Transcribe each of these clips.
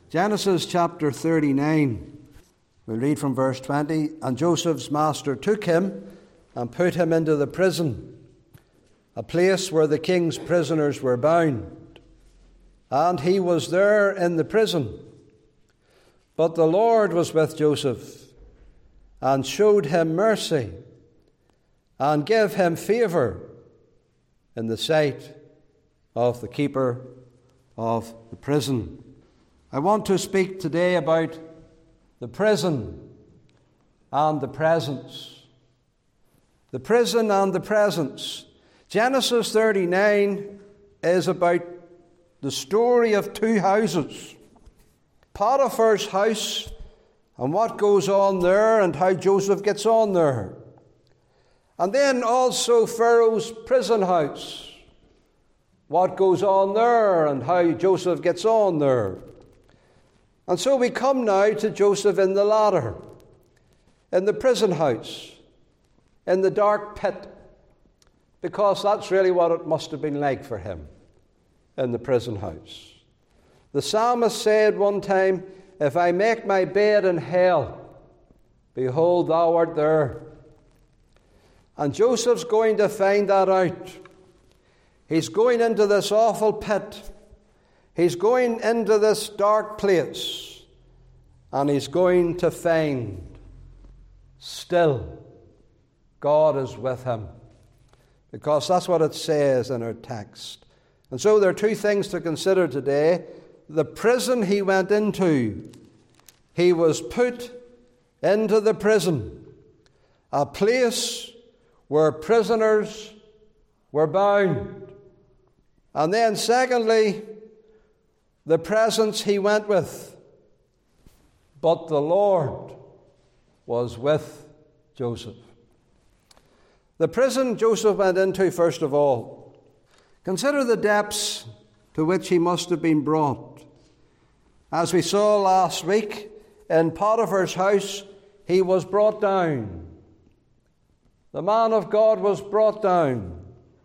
Genesis chapter 39, we'll read from verse 20. And Joseph's master took him and put him into the prison, a place where the king's prisoners were bound. And he was there in the prison. But the Lord was with Joseph and showed him mercy and gave him favour in the sight of the keeper of the prison. I want to speak today about the prison and the presence. The prison and the presence. Genesis 39 is about the story of two houses. Potiphar's house and what goes on there and how Joseph gets on there. And then also Pharaoh's prison house. What goes on there and how Joseph gets on there. And so we come now to Joseph in the ladder, in the prison house, in the dark pit, because that's really what it must have been like for him in the prison house. The psalmist said one time, "If I make my bed in hell, behold, thou art there." And Joseph's going to find that out. He's going into this awful pit. He's going into this dark place, and he's going to find still God is with him, because that's what it says in our text. And so there are two things to consider today. The prison he went into, he was put into the prison, a place where prisoners were bound. And then secondly, the presence he went with. But the Lord was with Joseph. The prison Joseph went into, first of all. Consider the depths to which he must have been brought. As we saw last week, in Potiphar's house, he was brought down. The man of God was brought down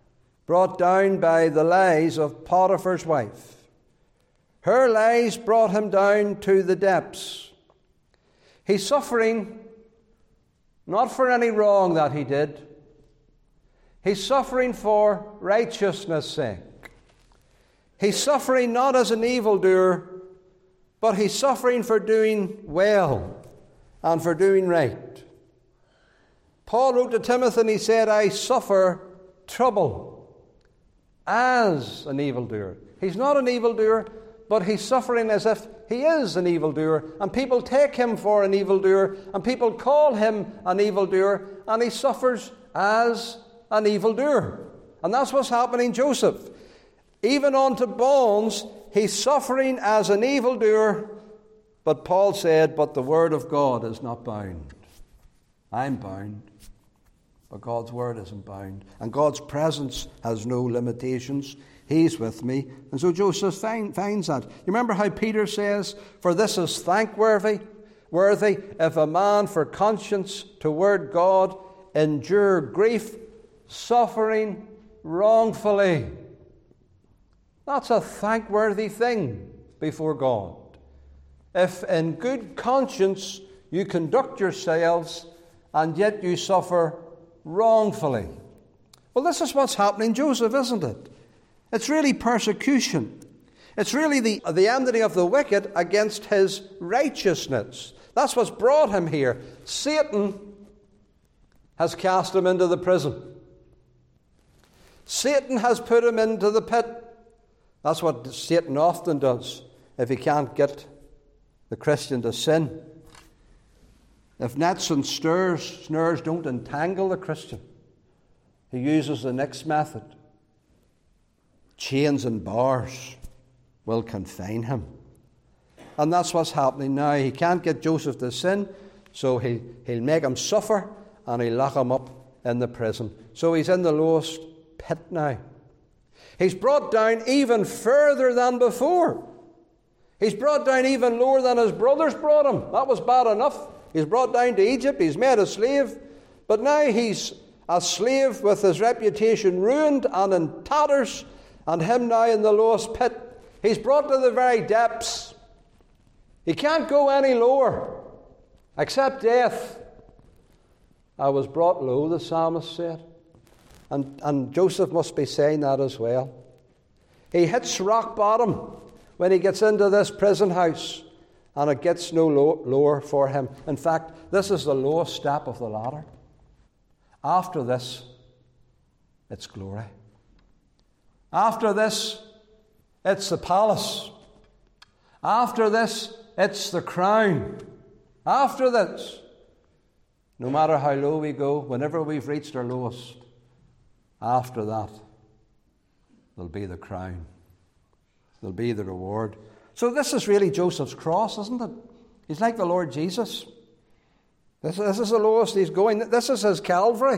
by the lies of Potiphar's wife. Her lies brought him down to the depths. He's suffering not for any wrong that he did. He's suffering for righteousness' sake. He's suffering not as an evildoer, but he's suffering for doing well and for doing right. Paul wrote to Timothy and he said, "I suffer trouble as an evildoer." He's not an evildoer, but he's suffering as if he is an evildoer. And people take him for an evildoer, and people call him an evildoer, and he suffers as an evildoer. And that's what's happening to Joseph. Even unto bones, he's suffering as an evildoer. But Paul said, "But the word of God is not bound." I'm bound, but God's word isn't bound. And God's presence has no limitations. He's with me. And so Joseph finds that. You remember how Peter says, "For this is thankworthy if a man for conscience toward God endure grief, suffering wrongfully." That's a thankworthy thing before God. If in good conscience you conduct yourselves and yet you suffer wrongfully. Well, this is what's happening to Joseph, isn't it? It's really persecution. It's really the enmity of the wicked against his righteousness. That's what's brought him here. Satan has cast him into the prison. Satan has put him into the pit. That's what Satan often does if he can't get the Christian to sin. If nets and snares don't entangle the Christian, he uses the next method. Chains and bars will confine him. And that's what's happening now. He can't get Joseph to sin, so he'll make him suffer, and he'll lock him up in the prison. So he's in the lowest pit now. He's brought down even further than before. He's brought down even lower than his brothers brought him. That was bad enough. He's brought down to Egypt. He's made a slave. But now he's a slave with his reputation ruined and in tatters, and him now in the lowest pit. He's brought to the very depths. He can't go any lower, except death. I was brought low, the psalmist said. And Joseph must be saying that as well. He hits rock bottom when he gets into this prison house, and it gets no lower for him. In fact, this is the lowest step of the ladder. After this, it's glory. After this, it's the palace. After this, it's the crown. After this, no matter how low we go, whenever we've reached our lowest, after that, there'll be the crown. There'll be the reward. So this is really Joseph's cross, isn't it? He's like the Lord Jesus. This is the lowest he's going. This is his Calvary.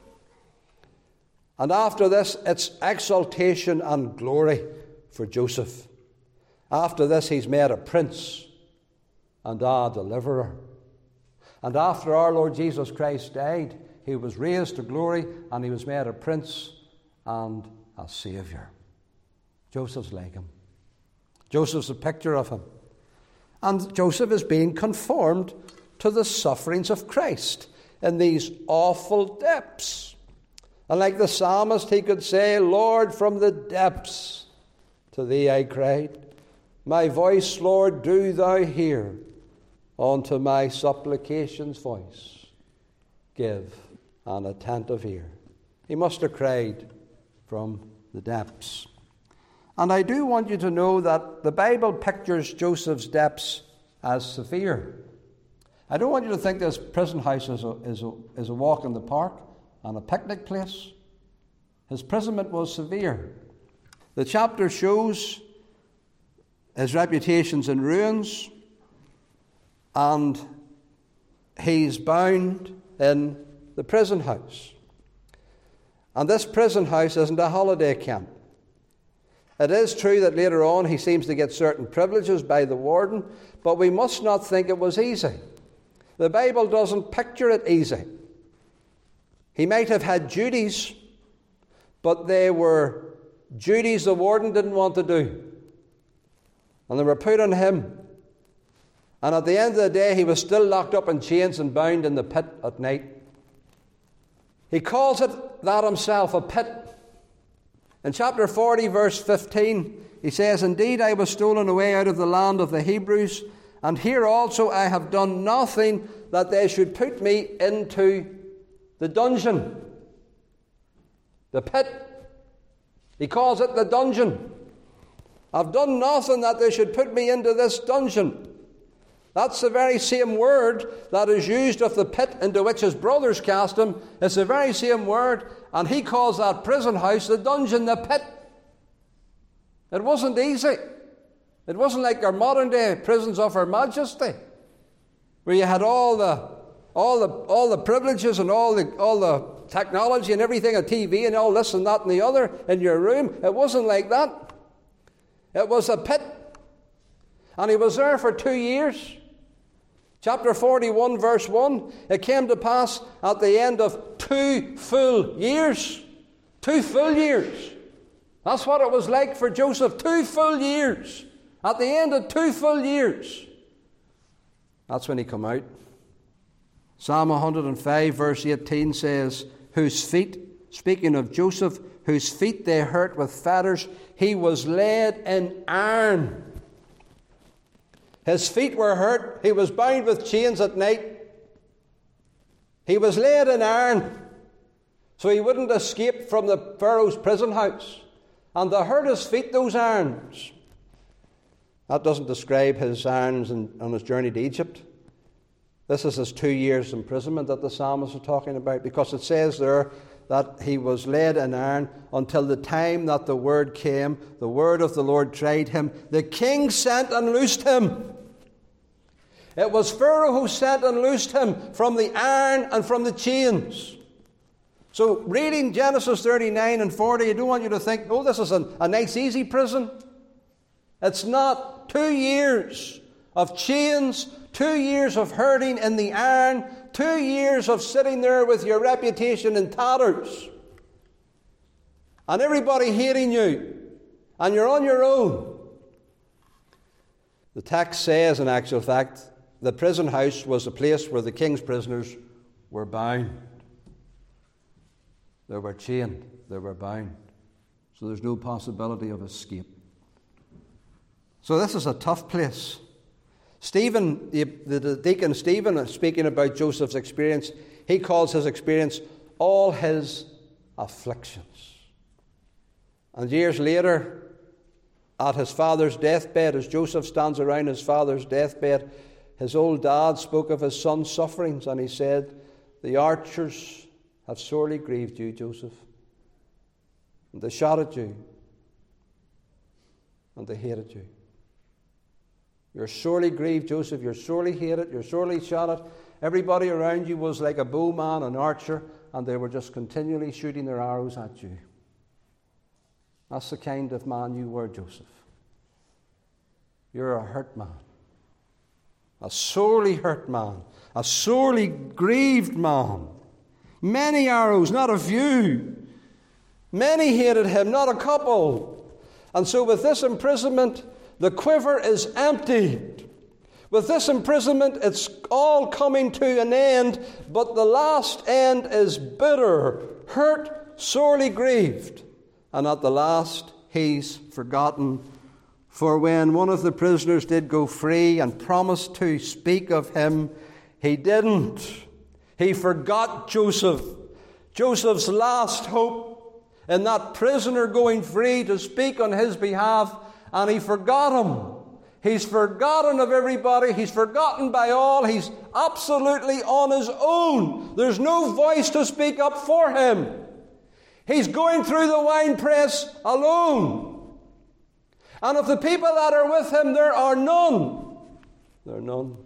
And after this, it's exaltation and glory for Joseph. After this, he's made a prince and a deliverer. And after our Lord Jesus Christ died, he was raised to glory, and he was made a prince and a saviour. Joseph's like him. Joseph's a picture of him. And Joseph is being conformed to the sufferings of Christ in these awful depths. And like the psalmist, he could say, Lord, from the depths to thee I cried. My voice, Lord, do thou hear. Unto my supplications voice give an attentive ear. He must have cried from the depths. And I do want you to know that the Bible pictures Joseph's depths as severe. I don't want you to think this prison house is a walk in the park and a picnic place. His imprisonment was severe. The chapter shows his reputation's in ruins, and he's bound in the prison house. And this prison house isn't a holiday camp. It is true that later on he seems to get certain privileges by the warden, but we must not think it was easy. The Bible doesn't picture it easy. He might have had duties, but they were duties the warden didn't want to do. And they were put on him. And at the end of the day, he was still locked up in chains and bound in the pit at night. He calls it that himself, a pit. In chapter 40, verse 15, he says, Indeed, I was stolen away out of the land of the Hebrews, and here also I have done nothing that they should put me into the dungeon. The pit. He calls it the dungeon. I've done nothing that they should put me into this dungeon. That's the very same word that is used of the pit into which his brothers cast him. It's the very same word, and he calls that prison house the dungeon, the pit. It wasn't easy. It wasn't like our modern day prisons of Her Majesty, where you had all the privileges and all the technology and everything, a TV and all this and that and the other in your room. It wasn't like that. It was a pit. And he was there for 2 years. Chapter 41, verse 1, it came to pass at the end of 2 full years. 2 full years. That's what it was like for Joseph. 2 full years. At the end of 2 full years. That's when he come out. Psalm 105, verse 18 says, Whose feet, speaking of Joseph, whose feet they hurt with fetters, he was laid in iron. His feet were hurt. He was bound with chains at night. He was laid in iron so he wouldn't escape from the Pharaoh's prison house. And they hurt his feet, those irons. That doesn't describe his irons on his journey to Egypt. This is his 2 years imprisonment that the psalmist is talking about, because it says there that he was laid in iron until the time that the word came. The word of the Lord tried him. The king sent and loosed him. It was Pharaoh who sent and loosed him from the iron and from the chains. So reading Genesis 39 and 40, I don't want you to think, oh, this is a nice, easy prison. It's not. 2 years of chains, 2 years of hurting in the iron, 2 years of sitting there with your reputation in tatters, and everybody hating you, and you're on your own. The text says, in actual fact, the prison house was a place where the king's prisoners were bound. They were chained. They were bound. So there's no possibility of escape. So this is a tough place. Stephen, the deacon Stephen, speaking about Joseph's experience, he calls his experience all his afflictions. And years later, at his father's deathbed, as Joseph stands around his father's deathbed, his old dad spoke of his son's sufferings, and he said, "The archers have sorely grieved you, Joseph. And they shot at you, and they hated you. You're sorely grieved, Joseph. You're sorely hated. You're sorely shot at. Everybody around you was like a bowman, an archer, and they were just continually shooting their arrows at you." That's the kind of man you were, Joseph. You're a hurt man. A sorely hurt man. A sorely grieved man. Many arrows, not a few. Many hated him, not a couple. And so with this imprisonment, the quiver is emptied. With this imprisonment, it's all coming to an end, but the last end is bitter, hurt, sorely grieved. And at the last, he's forgotten. For when one of the prisoners did go free and promised to speak of him, he didn't. He forgot Joseph. Joseph's last hope in that prisoner going free to speak on his behalf, and he forgot him. He's forgotten of everybody. He's forgotten by all. He's absolutely on his own. There's no voice to speak up for him. He's going through the winepress alone. And of the people that are with him, there are none. There are none.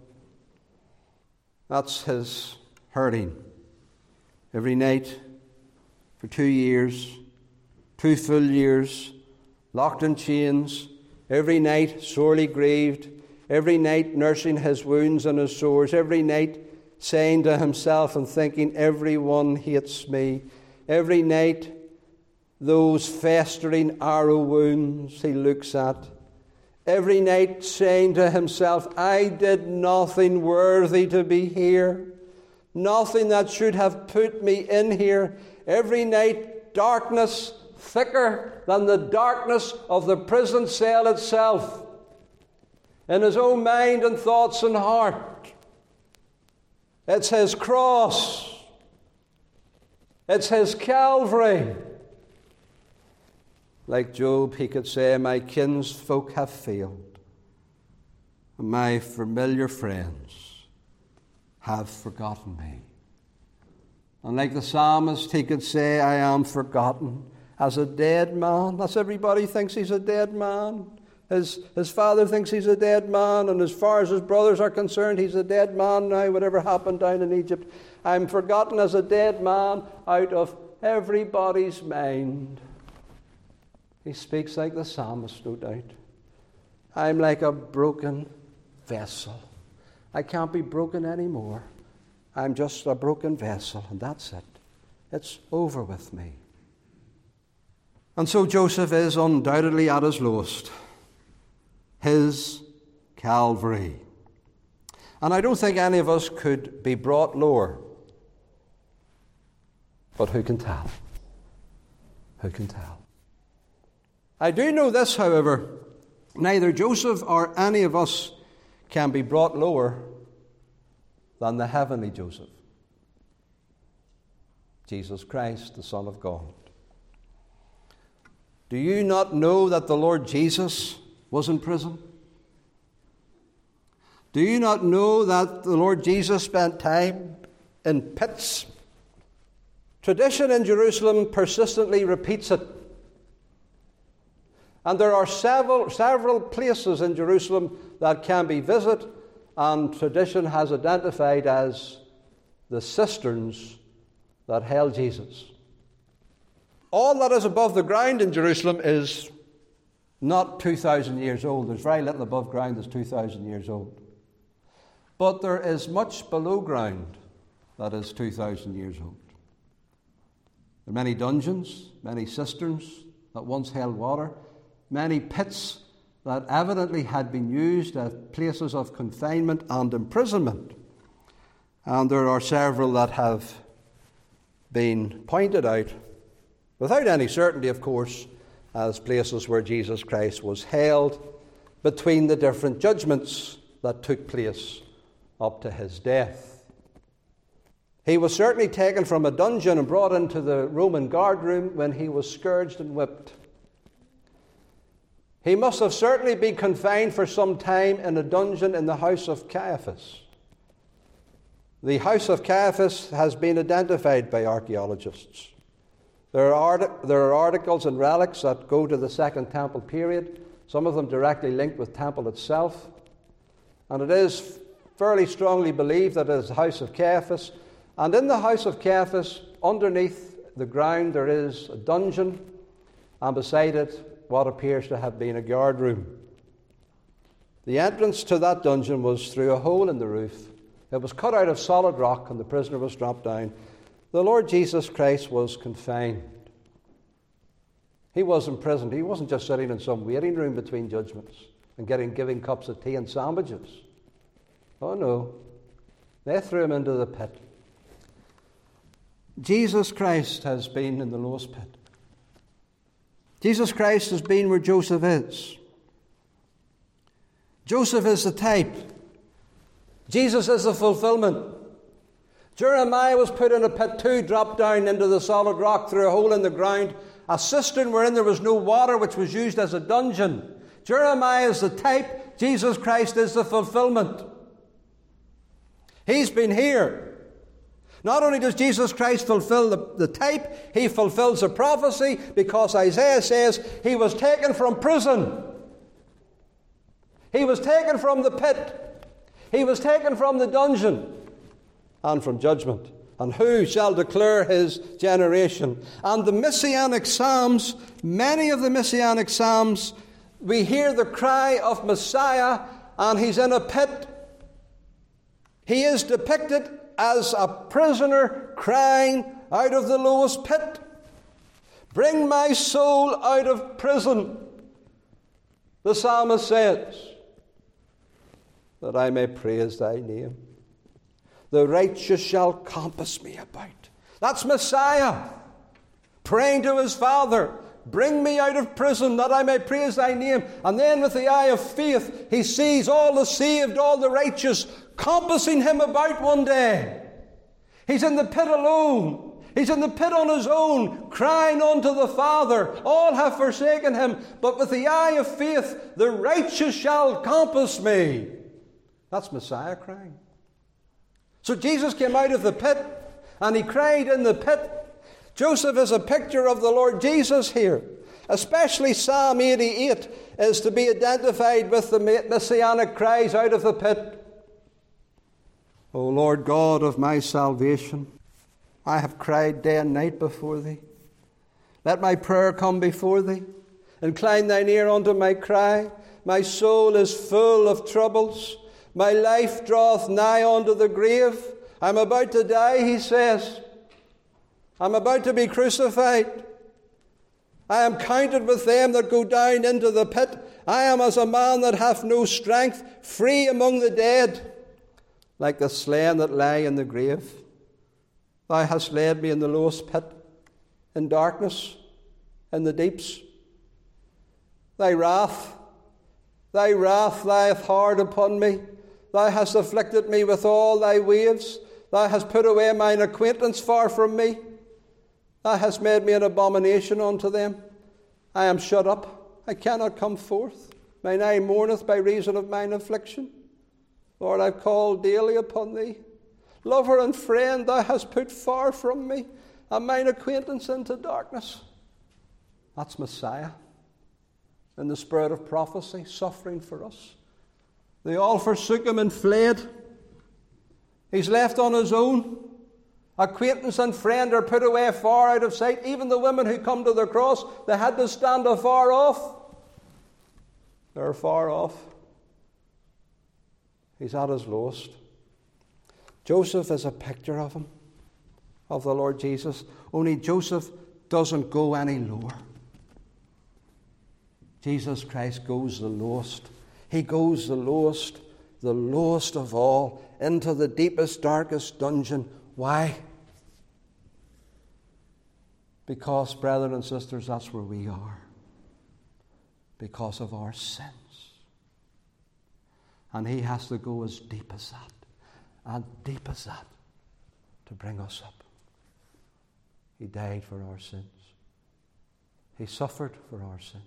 That's his hurting. Every night for 2 years, 2 full years, locked in chains, every night sorely grieved, every night nursing his wounds and his sores, every night saying to himself and thinking, everyone hates me. Every night, those festering arrow wounds he looks at. Every night saying to himself, I did nothing worthy to be here. Nothing that should have put me in here. Every night, darkness thicker than the darkness of the prison cell itself. In his own mind and thoughts and heart. It's his cross. It's his Calvary. Like Job, he could say, my kinsfolk have failed, and my familiar friends have forgotten me. And like the psalmist, he could say, I am forgotten as a dead man. That's everybody thinks he's a dead man. His father thinks he's a dead man, and as far as his brothers are concerned, he's a dead man now, whatever happened down in Egypt. I'm forgotten as a dead man out of everybody's mind. He speaks like the psalmist, no doubt. I'm like a broken vessel. I can't be broken anymore. I'm just a broken vessel, and that's it. It's over with me. And so Joseph is undoubtedly at his lowest. His Calvary. And I don't think any of us could be brought lower. But who can tell? Who can tell? I do know this, however, neither Joseph or any of us can be brought lower than the heavenly Joseph, Jesus Christ, the Son of God. Do you not know that the Lord Jesus was in prison? Do you not know that the Lord Jesus spent time in pits? Tradition in Jerusalem persistently repeats it. And there are several places in Jerusalem that can be visited, and tradition has identified as the cisterns that held Jesus. All that is above the ground in Jerusalem is not 2,000 years old. There's very little above ground that's 2,000 years old. But there is much below ground that is 2,000 years old. There are many dungeons, many cisterns that once held water, many pits that evidently had been used as places of confinement and imprisonment. And there are several that have been pointed out, without any certainty, of course, as places where Jesus Christ was held between the different judgments that took place up to his death. He was certainly taken from a dungeon and brought into the Roman guard room when he was scourged and whipped. He must have certainly been confined for some time in a dungeon in the house of Caiaphas. The house of Caiaphas has been identified by archaeologists. There are articles and relics that go to the Second Temple period, some of them directly linked with Temple itself. And it is fairly strongly believed that it is the house of Caiaphas. And in the house of Caiaphas, underneath the ground, there is a dungeon, and beside it, what appears to have been a guard room. The entrance to that dungeon was through a hole in the roof. It was cut out of solid rock, and the prisoner was dropped down. The Lord Jesus Christ was confined. He was imprisoned. He wasn't just sitting in some waiting room between judgments and giving cups of tea and sandwiches. Oh no. They threw him into the pit. Jesus Christ has been in the lowest pit. Jesus Christ has been where Joseph is. Joseph is the type. Jesus is the fulfillment. Jeremiah was put in a pit too, dropped down into the solid rock through a hole in the ground, a cistern wherein there was no water, which was used as a dungeon. Jeremiah is the type. Jesus Christ is the fulfillment. He's been here. Not only does Jesus Christ fulfill the type, he fulfills the prophecy, because Isaiah says he was taken from prison. He was taken from the pit. He was taken from the dungeon and from judgment. And who shall declare his generation? And the Messianic Psalms, many of the Messianic Psalms, we hear the cry of Messiah, and he's in a pit. He is depicted as a prisoner crying out of the lowest pit. Bring my soul out of prison, the psalmist says, that I may praise thy name. The righteous shall compass me about. That's Messiah praying to his Father, bring me out of prison that I may praise thy name. And then with the eye of faith, he sees all the saved, all the righteous compassing him about one day. He's in the pit alone. He's in the pit on his own, crying unto the Father. All have forsaken him, but with the eye of faith, the righteous shall compass me. That's Messiah crying. So Jesus came out of the pit, and he cried in the pit. Joseph is a picture of the Lord Jesus here. Especially Psalm 88 is to be identified with the messianic cries out of the pit. O Lord God of my salvation, I have cried day and night before thee. Let my prayer come before thee. Incline thine ear unto my cry. My soul is full of troubles. My life draweth nigh unto the grave. I'm about to die, he says. I'm about to be crucified. I am counted with them that go down into the pit. I am as a man that hath no strength, free among the dead, like the slain that lie in the grave. Thou hast laid me in the lowest pit, in darkness, in the deeps. Thy wrath lieth hard upon me. Thou hast afflicted me with all thy waves. Thou hast put away mine acquaintance far from me. Thou hast made me an abomination unto them. I am shut up. I cannot come forth. Mine eye mourneth by reason of mine affliction. Lord, I've called daily upon thee. Lover and friend thou hast put far from me, and mine acquaintance into darkness. That's Messiah in the spirit of prophecy, suffering for us. They all forsook him and fled. He's left on his own. Acquaintance and friend are put away far out of sight. Even the women who come to the cross, they had to stand afar off. They're far off. He's at his lowest. Joseph is a picture of him, of the Lord Jesus. Only Joseph doesn't go any lower. Jesus Christ goes the lowest. He goes the lowest of all, into the deepest, darkest dungeon. Why? Because, brethren and sisters, that's where we are. Because of our sins. And he has to go as deep as that, and deep as that, to bring us up. He died for our sins. He suffered for our sins.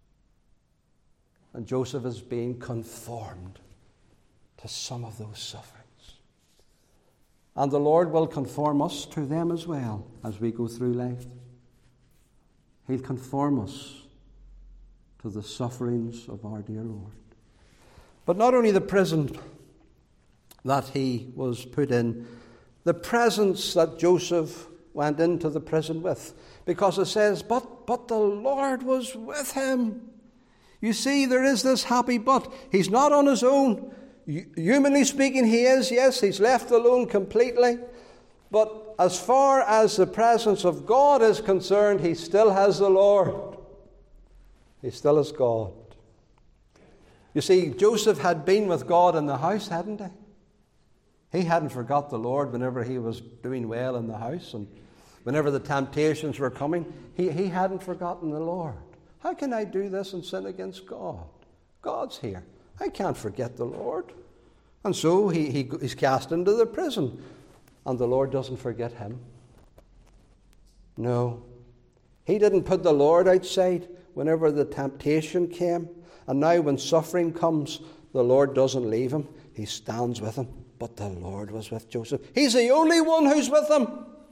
And Joseph is being conformed to some of those sufferings. And the Lord will conform us to them as well as we go through life. He'll conform us to the sufferings of our dear Lord. But not only the prison that he was put in, the presence that Joseph went into the prison with. Because it says, but the Lord was with him. You see, there is this happy but. He's not on his own. Humanly speaking, he is. Yes, he's left alone completely. But as far as the presence of God is concerned, he still has the Lord. He still has God. You see, Joseph had been with God in the house, hadn't he? He hadn't forgot the Lord whenever he was doing well in the house, and whenever the temptations were coming, he hadn't forgotten the Lord. How can I do this and sin against God? God's here. I can't forget the Lord. And so he's cast into the prison, and the Lord doesn't forget him. No. He didn't put the Lord outside whenever the temptation came. And now when suffering comes, the Lord doesn't leave him. He stands with him. But the Lord was with Joseph. He's the only one who's with him.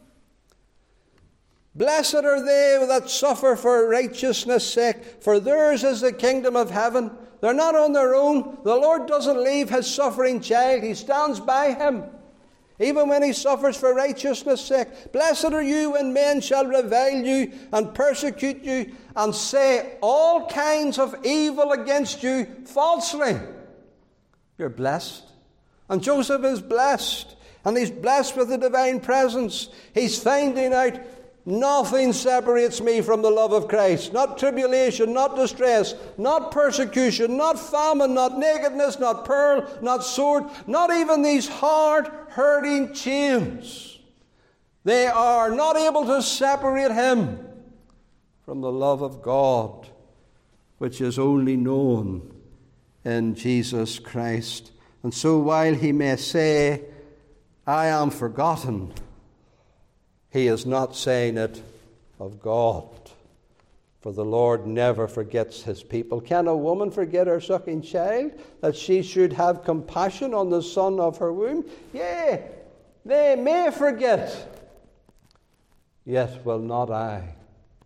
Blessed are they that suffer for righteousness' sake, for theirs is the kingdom of heaven. They're not on their own. The Lord doesn't leave his suffering child. He stands by him, even when he suffers for righteousness' sake. Blessed are you when men shall revile you and persecute you and say all kinds of evil against you falsely. You're blessed. And Joseph is blessed. And he's blessed with the divine presence. He's finding out, nothing separates me from the love of Christ. Not tribulation, not distress, not persecution, not famine, not nakedness, not peril, not sword, not even these hard, hurting chains. They are not able to separate him from the love of God, which is only known in Jesus Christ. And so while he may say, I am forgotten, he is not saying it of God, for the Lord never forgets his people. Can a woman forget her sucking child, that she should have compassion on the son of her womb? Yea, they may forget, yet will not I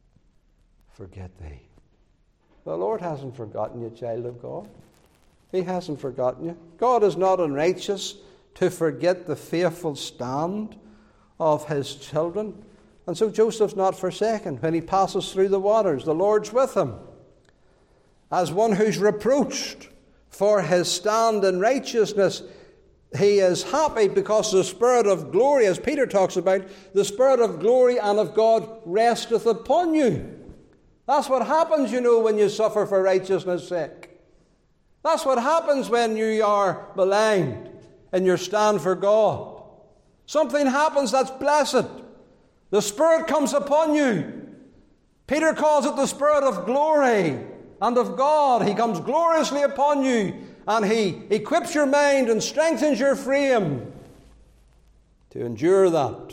forget thee. The Lord hasn't forgotten you, child of God. He hasn't forgotten you. God is not unrighteous to forget the faithful stand of his children. And so Joseph's not forsaken. When he passes through the waters, the Lord's with him. As one who's reproached for his stand in righteousness, he is happy because the Spirit of glory, as Peter talks about, the Spirit of glory and of God resteth upon you. That's what happens, when you suffer for righteousness' sake. That's what happens when you are maligned in your stand for God. Something happens that's blessed. The Spirit comes upon you. Peter calls it the Spirit of glory and of God. He comes gloriously upon you, and he equips your mind and strengthens your frame to endure that,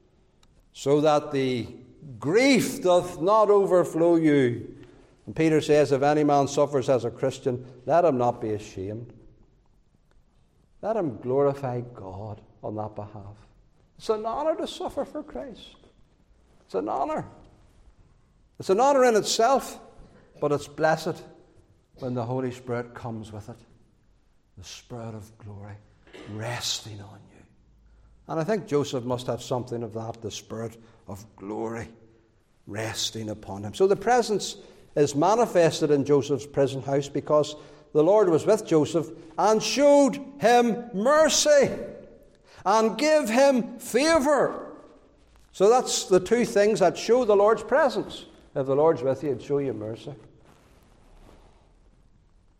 so that the grief doth not overflow you. And Peter says, if any man suffers as a Christian, let him not be ashamed. Let him glorify God on that behalf. It's an honor to suffer for Christ. It's an honor. It's an honor in itself, but it's blessed when the Holy Spirit comes with it. The Spirit of glory resting on you. And I think Joseph must have something of that, the Spirit of glory resting upon him. So the presence is manifested in Joseph's prison house because the Lord was with Joseph and showed him mercy and give him favour. So that's the two things that show the Lord's presence. If the Lord's with you, he'll show you mercy.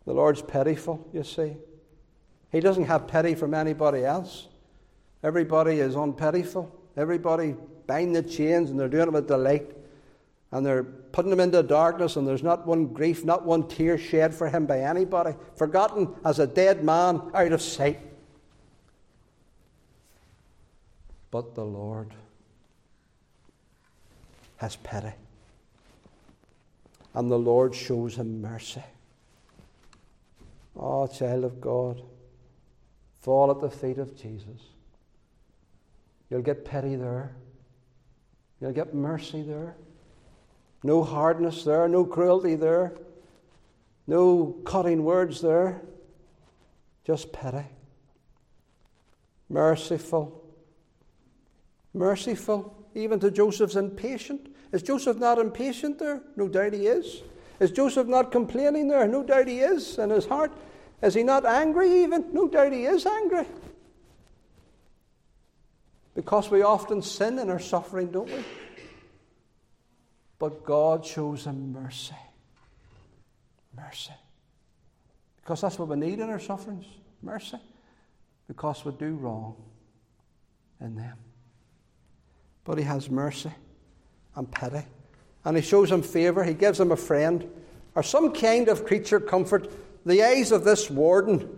The Lord's pitiful, you see. He doesn't have pity from anybody else. Everybody is unpitiful. Everybody bind the chains, and they're doing it with delight. And they're putting him into darkness, and there's not one grief, not one tear shed for him by anybody. Forgotten as a dead man out of sight. But the Lord has pity. And the Lord shows him mercy. Oh, child of God, fall at the feet of Jesus. You'll get pity there. You'll get mercy there. No hardness there, no cruelty there, no cutting words there. Just pity. Merciful. Merciful, even to Joseph's impatient. Is Joseph not impatient there? No doubt he is. Is Joseph not complaining there? No doubt he is in his heart. Is he not angry even? No doubt he is angry. Because we often sin in our suffering, don't we? But God shows him mercy. Mercy. Because that's what we need in our sufferings. Mercy. Because we do wrong in them. But he has mercy and pity. And he shows him favour. He gives him a friend, or some kind of creature comfort. The eyes of this warden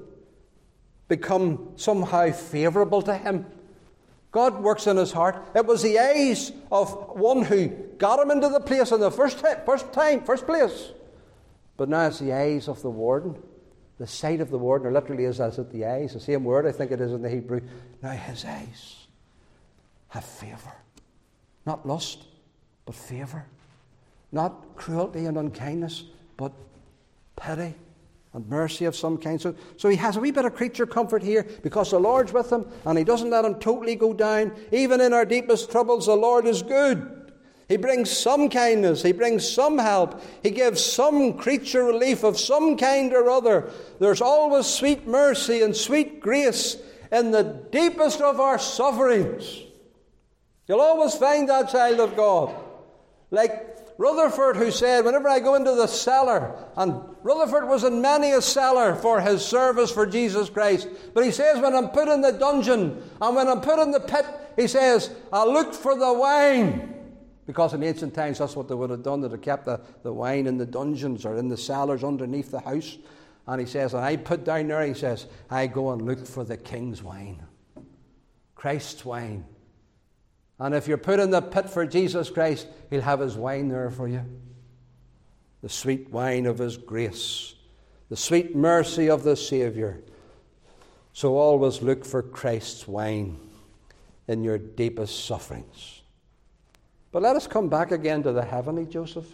become somehow favourable to him. God works in his heart. It was the eyes of one who got him into the place in the first place. But now it's the eyes of the warden. The sight of the warden, or literally is as it the eyes. The same word I think it is in the Hebrew. Now his eyes have favour. Not lust, but favour. Not cruelty and unkindness, but pity and mercy of some kind. So he has a wee bit of creature comfort here because the Lord's with him and he doesn't let him totally go down. Even in our deepest troubles, the Lord is good. He brings some kindness. He brings some help. He gives some creature relief of some kind or other. There's always sweet mercy and sweet grace in the deepest of our sufferings. You'll always find that, child of God. Like Rutherford, who said, whenever I go into the cellar, and Rutherford was in many a cellar for his service for Jesus Christ, but he says, when I'm put in the dungeon, and when I'm put in the pit, he says, I looked for the wine. Because in ancient times, that's what they would have done. They'd have kept the wine in the dungeons or in the cellars underneath the house. And he says, and I put down there, he says, I go and look for the king's wine. Christ's wine. And if you're put in the pit for Jesus Christ, he'll have his wine there for you. The sweet wine of his grace. The sweet mercy of the Saviour. So always look for Christ's wine in your deepest sufferings. But let us come back again to the heavenly Joseph.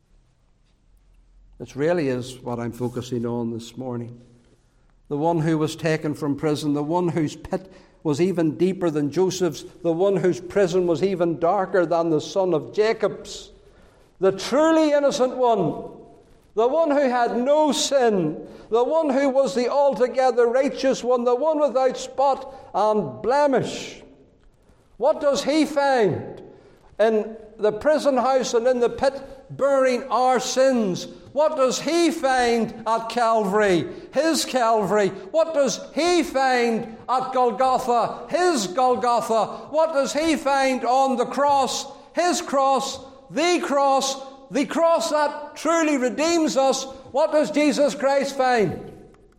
This really is what I'm focusing on this morning. The one who was taken from prison, the one whose pit was even deeper than Joseph's, the one whose prison was even darker than the son of Jacob's, the truly innocent one, the one who had no sin, the one who was the altogether righteous one, the one without spot and blemish. What does he find in the prison house and in the pit, bearing our sins? What does he find at Calvary? His Calvary. What does he find at Golgotha? His Golgotha. What does he find on the cross? His cross. The cross. The cross that truly redeems us. What does Jesus Christ find?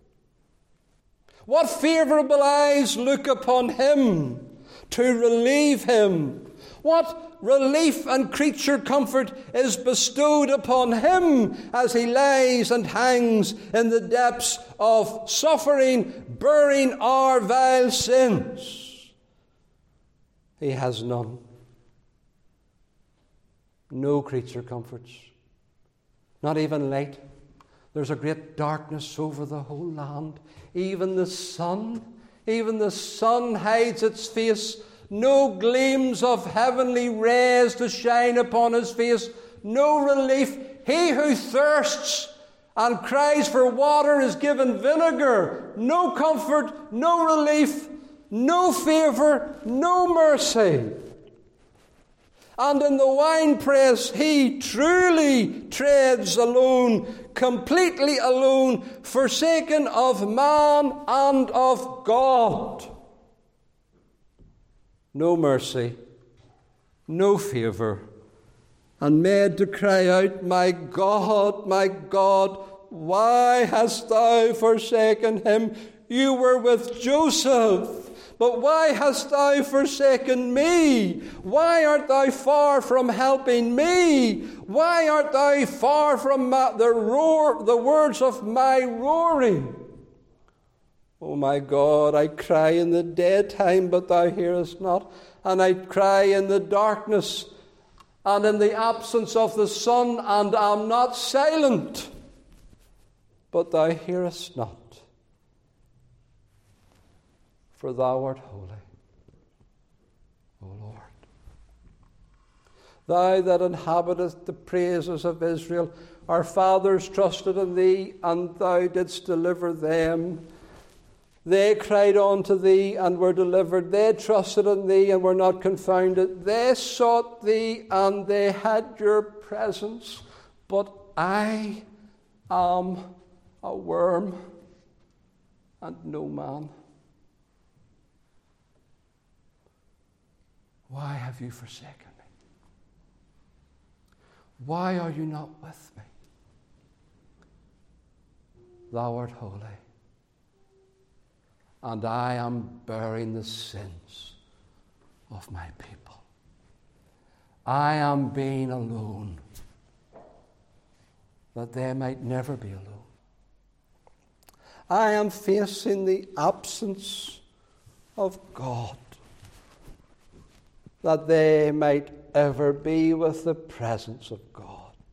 What favourable eyes look upon him to relieve him? What relief and creature comfort is bestowed upon him as he lies and hangs in the depths of suffering, bearing our vile sins? He has none. No creature comforts. Not even light. There's a great darkness over the whole land. Even the sun hides its face. No gleams of heavenly rays to shine upon his face. No relief. He who thirsts and cries for water is given vinegar. No comfort, no relief, no favour, no mercy. And in the winepress he truly treads alone, completely alone, forsaken of man and of God. No mercy, no favour, and made to cry out, my God, why hast thou forsaken him? You were with Joseph. But why hast thou forsaken me? Why art thou far from helping me? Why art thou far from the words of my roaring? O my God, I cry in the daytime, but thou hearest not. And I cry in the darkness and in the absence of the sun, and am not silent, but thou hearest not. For thou art holy, O Lord. Thou that inhabitest the praises of Israel, our fathers trusted in thee, and thou didst deliver them. They cried unto thee and were delivered. They trusted in thee and were not confounded. They sought thee and they had your presence. But I am a worm and no man. Why have you forsaken me? Why are you not with me? Thou art holy, and I am bearing the sins of my people. I am being alone, that they might never be alone. I am facing the absence of God, that they might ever be with the presence of God.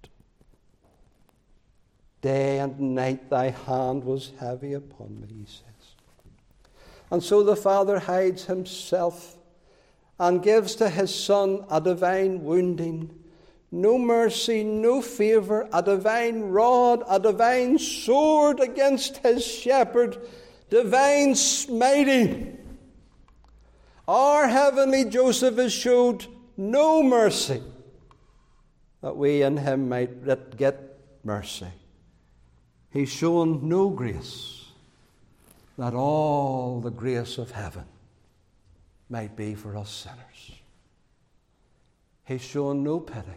Day and night thy hand was heavy upon me, he says. And so the Father hides himself and gives to his Son a divine wounding, no mercy, no favour, a divine rod, a divine sword against his shepherd, divine smiting. Our heavenly Joseph is showed no mercy, that we in him might get mercy. He's shown no grace, that all the grace of heaven might be for us sinners. He's shown no pity,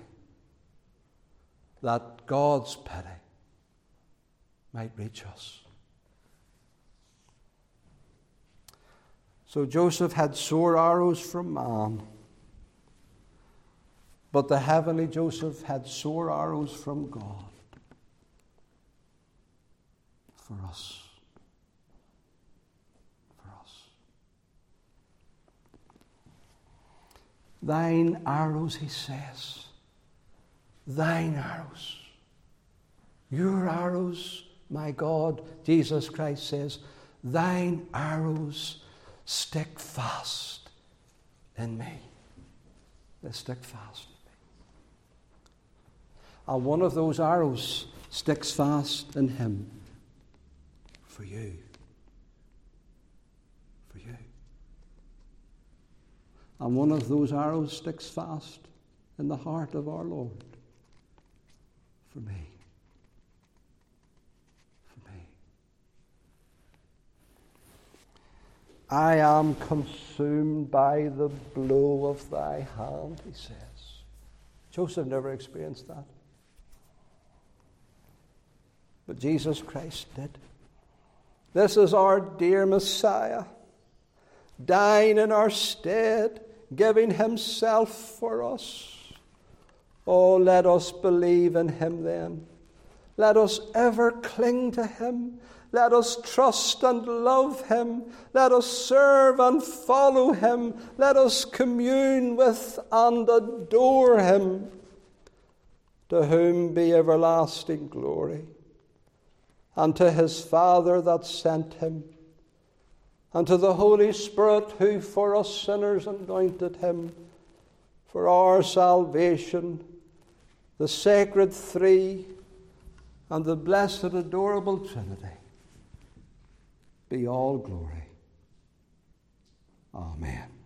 that God's pity might reach us. So Joseph had sore arrows from man, but the heavenly Joseph had sore arrows from God for us. For us. Thine arrows, he says, thine arrows, your arrows, my God, Jesus Christ says, thine arrows stick fast in me. They stick fast in me. And one of those arrows sticks fast in him for you. For you. And one of those arrows sticks fast in the heart of our Lord for me. I am consumed by the blow of thy hand, he says. Joseph never experienced that. But Jesus Christ did. This is our dear Messiah, dying in our stead, giving himself for us. Oh, let us believe in him then. Let us ever cling to him. Let us trust and love him. Let us serve and follow him. Let us commune with and adore him, to whom be everlasting glory, and to his Father that sent him, and to the Holy Spirit who for us sinners anointed him, for our salvation, the sacred three, and the blessed adorable Trinity, be all glory. Amen.